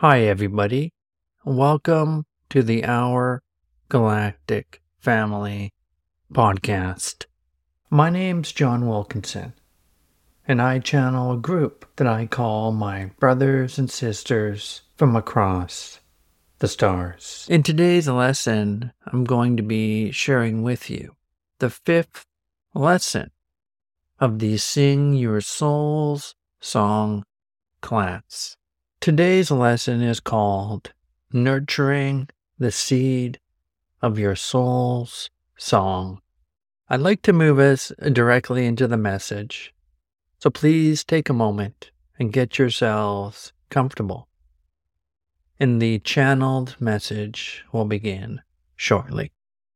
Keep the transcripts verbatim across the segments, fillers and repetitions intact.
Hi, everybody. Welcome to the Our Galactic Family podcast. My name's John Wilkinson, and I channel a group that I call my brothers and sisters from across the stars. In today's lesson, I'm going to be sharing with you the fifth lesson of the Sing Your Soul's Song class. Today's lesson is called Nurturing the Seed of Your Soul's Song. I'd like to move us directly into the message, so please take a moment and get yourselves comfortable. And the channeled message will begin shortly.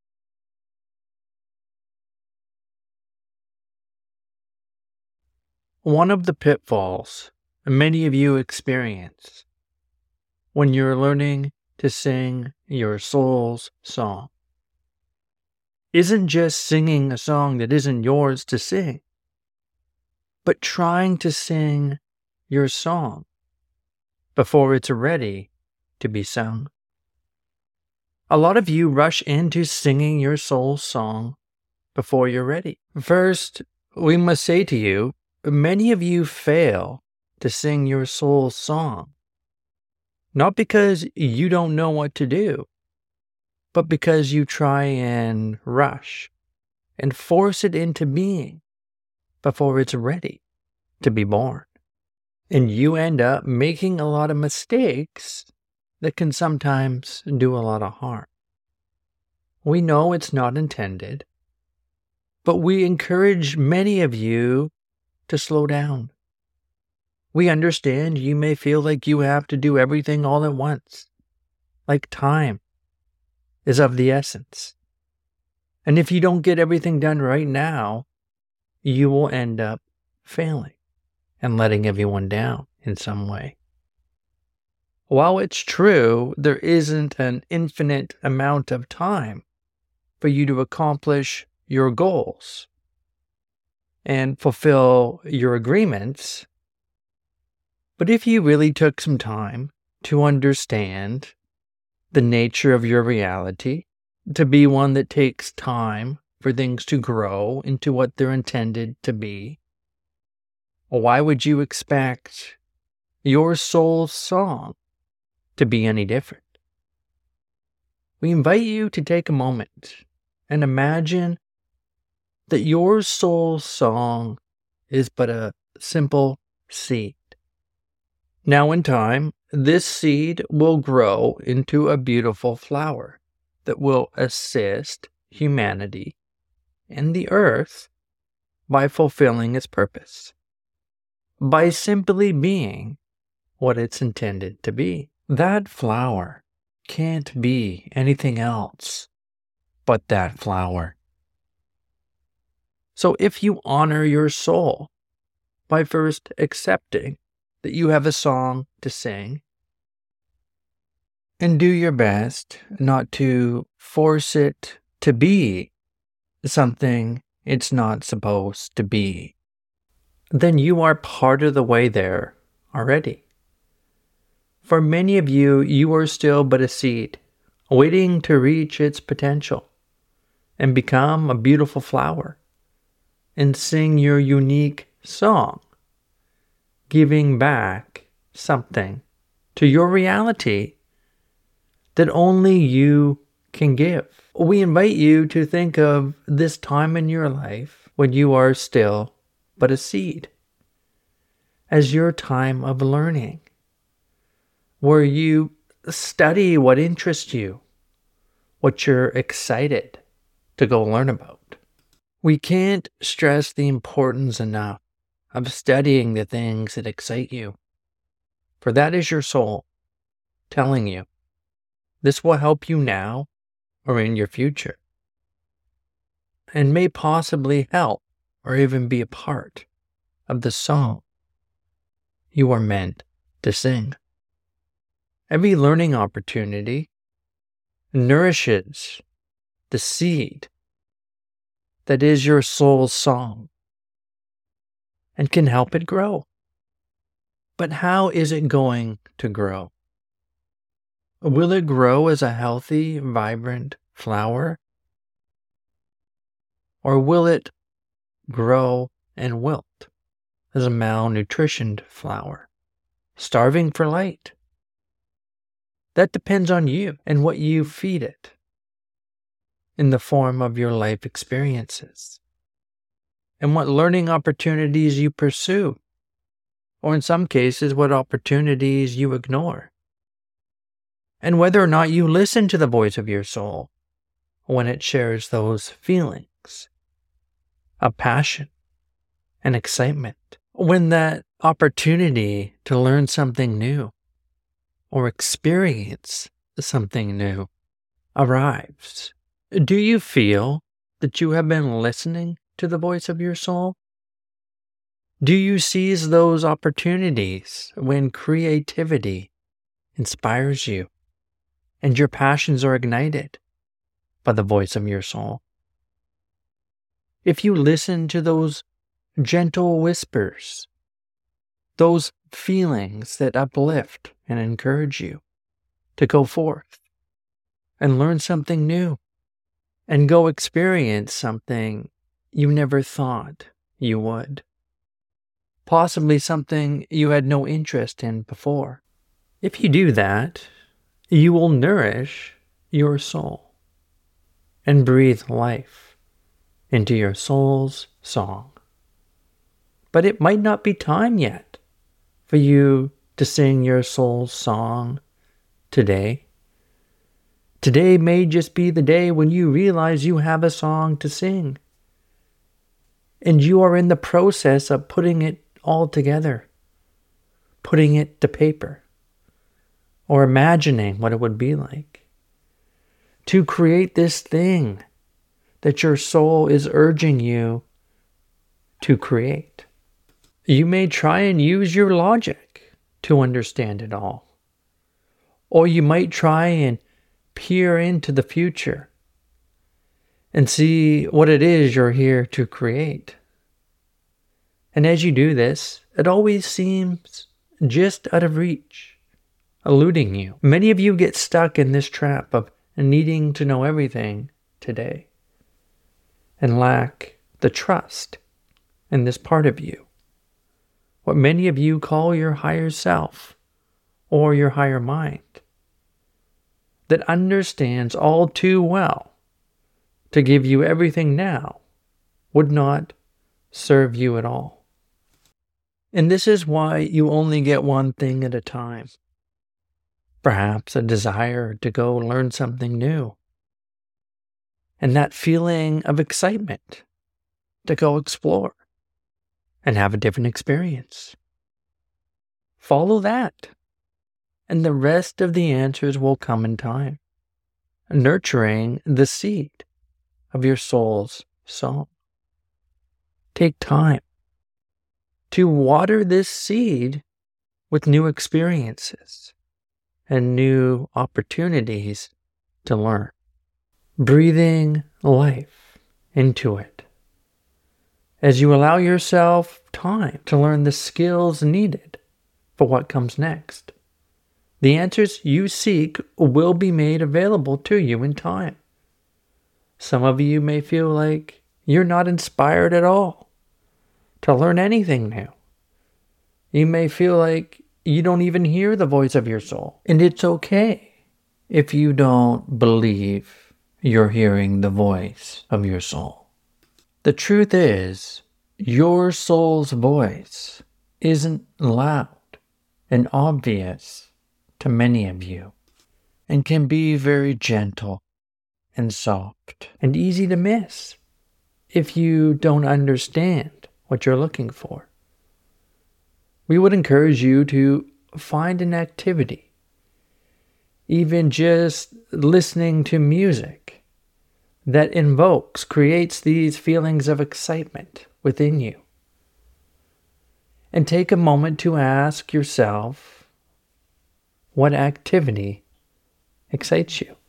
One of the pitfalls many of you experience when you're learning to sing your soul's song isn't just singing a song that isn't yours to sing, but trying to sing your song before it's ready to be sung. A lot of you rush into singing your soul's song before you're ready. First, we must say to you, many of you fail to sing your soul's song, not because you don't know what to do, but because you try and rush and force it into being before it's ready to be born. And you end up making a lot of mistakes that can sometimes do a lot of harm. We know it's not intended, but we encourage many of you to slow down. We understand you may feel like you have to do everything all at once, like time is of the essence. And if you don't get everything done right now, you will end up failing and letting everyone down in some way. While it's true, there isn't an infinite amount of time for you to accomplish your goals and fulfill your agreements. But if you really took some time to understand the nature of your reality, to be one that takes time for things to grow into what they're intended to be, why would you expect your soul's song to be any different? We invite you to take a moment and imagine that your soul's song is but a simple seed. Now in time, this seed will grow into a beautiful flower that will assist humanity and the earth by fulfilling its purpose, by simply being what it's intended to be. That flower can't be anything else but that flower. So if you honor your soul by first accepting that you have a song to sing, and do your best not to force it to be something it's not supposed to be, then you are part of the way there already. For many of you, you are still but a seed, waiting to reach its potential and become a beautiful flower and sing your unique song, giving back something to your reality that only you can give. We invite you to think of this time in your life when you are still but a seed as your time of learning, where you study what interests you, what you're excited to go learn about. We can't stress the importance enough of studying the things that excite you, for that is your soul telling you this will help you now or in your future, and may possibly help or even be a part of the song you are meant to sing. Every learning opportunity nourishes the seed that is your soul's song and can help it grow. But how is it going to grow? Will it grow as a healthy, vibrant flower? Or will it grow and wilt as a malnutritioned flower, starving for light? That depends on you and what you feed it in the form of your life experiences and what learning opportunities you pursue, or in some cases, what opportunities you ignore, and whether or not you listen to the voice of your soul when it shares those feelings of passion and excitement, when that opportunity to learn something new or experience something new arrives. Do you feel that you have been listening to the voice of your soul? Do you seize those opportunities when creativity inspires you and your passions are ignited by the voice of your soul? If you listen to those gentle whispers, those feelings that uplift and encourage you to go forth and learn something new and go experience something you never thought you would, possibly something you had no interest in before. If you do that, you will nourish your soul and breathe life into your soul's song. But it might not be time yet for you to sing your soul's song today. Today may just be the day when you realize you have a song to sing, and you are in the process of putting it all together, putting it to paper, or imagining what it would be like to create this thing that your soul is urging you to create. You may try and use your logic to understand it all, or you might try and peer into the future and see what it is you're here to create. And as you do this, it always seems just out of reach, eluding you. Many of you get stuck in this trap of needing to know everything today and lack the trust in this part of you, what many of you call your higher self or your higher mind, that understands all too well to give you everything now would not serve you at all. And this is why you only get one thing at a time. Perhaps a desire to go learn something new, and that feeling of excitement to go explore and have a different experience. Follow that, and the rest of the answers will come in time, nurturing the seed of your soul's song. Take time to water this seed with new experiences and new opportunities to learn, breathing life into it as you allow yourself time to learn the skills needed for what comes next. The answers you seek will be made available to you in time. Some of you may feel like you're not inspired at all to learn anything new. You may feel like you don't even hear the voice of your soul. And it's okay if you don't believe you're hearing the voice of your soul. The truth is, your soul's voice isn't loud and obvious to many of you, and can be very gentle and soft and easy to miss if you don't understand what you're looking for. We would encourage you to find an activity, even just listening to music that invokes, creates these feelings of excitement within you. And take a moment to ask yourself, what activity excites you?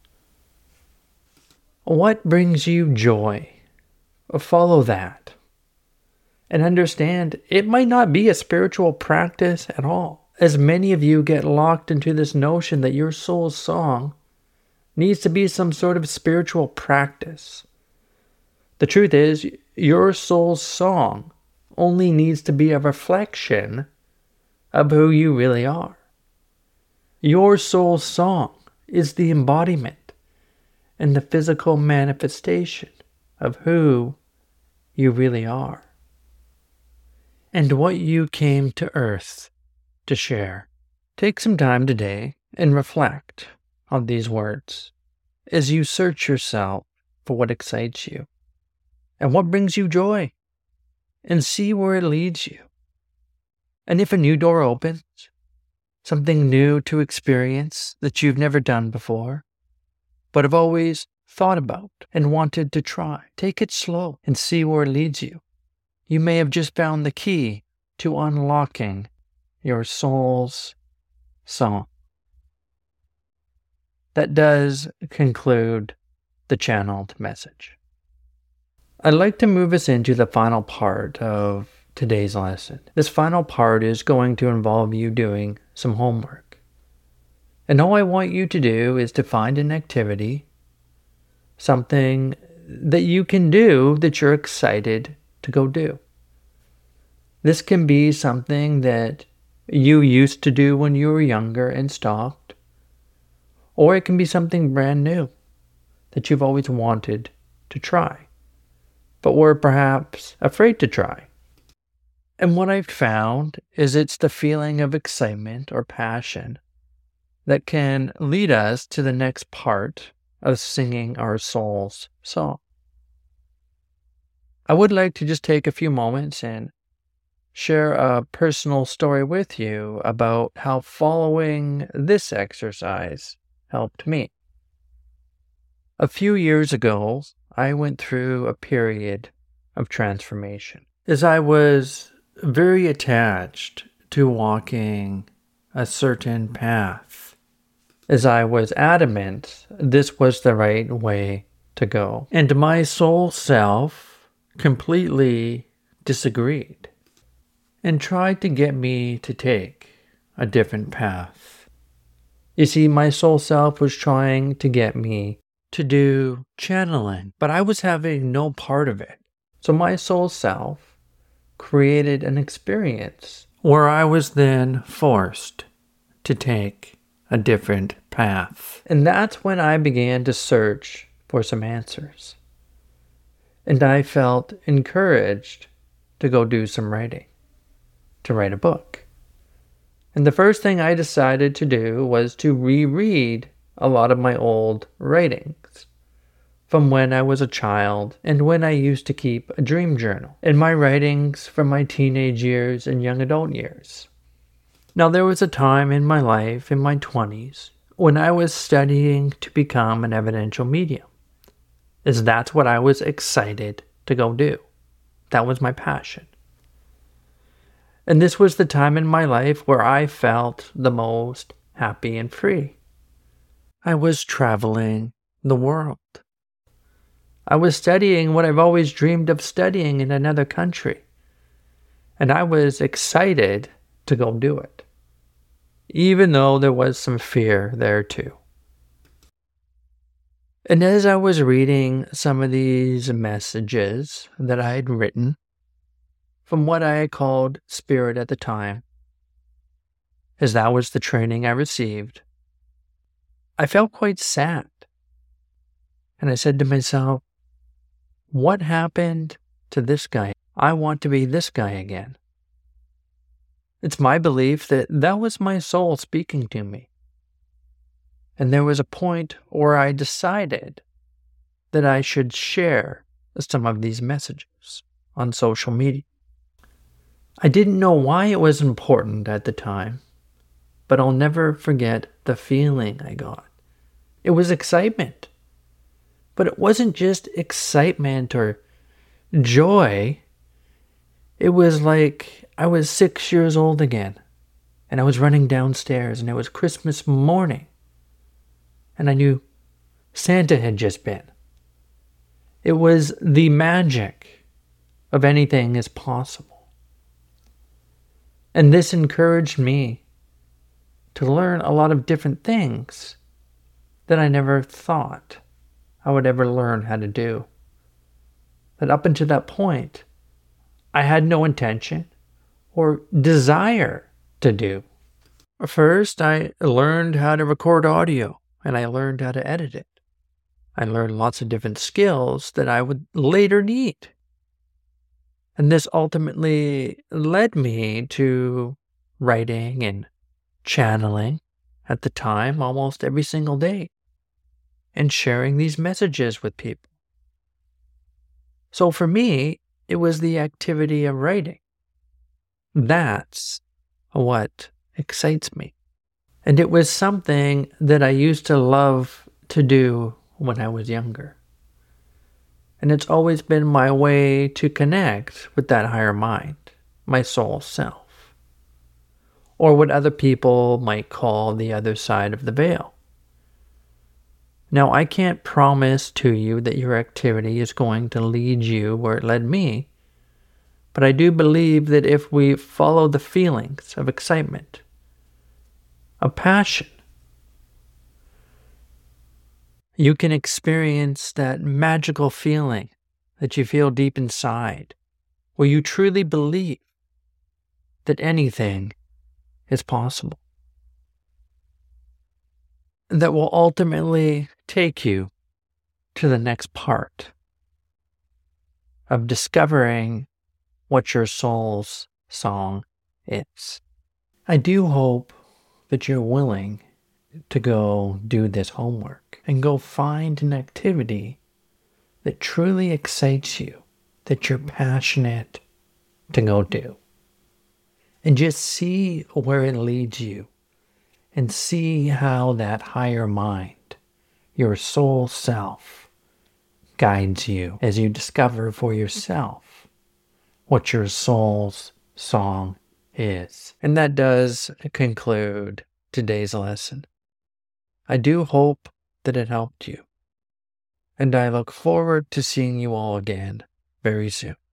What brings you joy? Follow that. And understand it might not be a spiritual practice at all. as many of you get locked into this notion that your soul's song needs to be some sort of spiritual practice. The truth is, your soul's song only needs to be a reflection of who you really are. Your soul's song is the embodiment and the physical manifestation of who you really are and what you came to Earth to share. Take some time today and reflect on these words as you search yourself for what excites you and what brings you joy, and see where it leads you. And if a new door opens, something new to experience that you've never done before, but have always thought about and wanted to try, take it slow and see where it leads you. You may have just found the key to unlocking your soul's song. That does conclude the channeled message. I'd like to move us into the final part of today's lesson. This final part is going to involve you doing some homework. And all I want you to do is to find an activity, something that you can do that you're excited to go do. This can be something that you used to do when you were younger and stopped, or it can be something brand new that you've always wanted to try, but were perhaps afraid to try. And what I've found is it's the feeling of excitement or passion that can lead us to the next part of singing our soul's song. I would like to just take a few moments and share a personal story with you about how following this exercise helped me. A few years ago, I went through a period of transformation as I was very attached to walking a certain path, as I was adamant this was the right way to go. And my soul self completely disagreed and tried to get me to take a different path. You see, my soul self was trying to get me to do channeling, but I was having no part of it. So my soul self created an experience where I was then forced to take a different path. And that's when I began to search for some answers. And I felt encouraged to go do some writing, to write a book. And the first thing I decided to do was to reread a lot of my old writings from when I was a child and when I used to keep a dream journal, and my writings from my teenage years and young adult years. Now, there was a time in my life, in my twenties, when I was studying to become an evidential medium, as that's what I was excited to go do. That was my passion. And this was the time in my life where I felt the most happy and free. I was traveling the world. I was studying what I've always dreamed of studying in another country. And I was excited to go do it, even though there was some fear there too. And as I was reading some of these messages that I had written from what I had called Spirit at the time, as that was the training I received, I felt quite sad. And I said to myself, what happened to this guy? I want to be this guy again. It's my belief that that was my soul speaking to me. And there was a point where I decided that I should share some of these messages on social media. I didn't know why it was important at the time, but I'll never forget the feeling I got. It was excitement. But it wasn't just excitement or joy. It was like I was six years old again, and I was running downstairs, and it was Christmas morning, and I knew Santa had just been. It was the magic of anything is possible. And this encouraged me to learn a lot of different things that I never thought I would ever learn how to do. That up until that point, I had no intention or desire to do. First, I learned how to record audio and I learned how to edit it. I learned lots of different skills that I would later need. And this ultimately led me to writing and channeling at the time almost every single day and sharing these messages with people. So for me, it was the activity of writing. That's what excites me. And it was something that I used to love to do when I was younger. And it's always been my way to connect with that higher mind, my soul self, or what other people might call the other side of the veil. Now, I can't promise to you that your activity is going to lead you where it led me, but I do believe that if we follow the feelings of excitement, of passion, you can experience that magical feeling that you feel deep inside, where you truly believe that anything is possible. That will ultimately take you to the next part of discovering what your soul's song is. I do hope that you're willing to go do this homework and go find an activity that truly excites you, that you're passionate to go do. And just see where it leads you and see how that higher mind, your soul self, guides you as you discover for yourself what your soul's song is. And that does conclude today's lesson. I do hope that it helped you, and I look forward to seeing you all again very soon.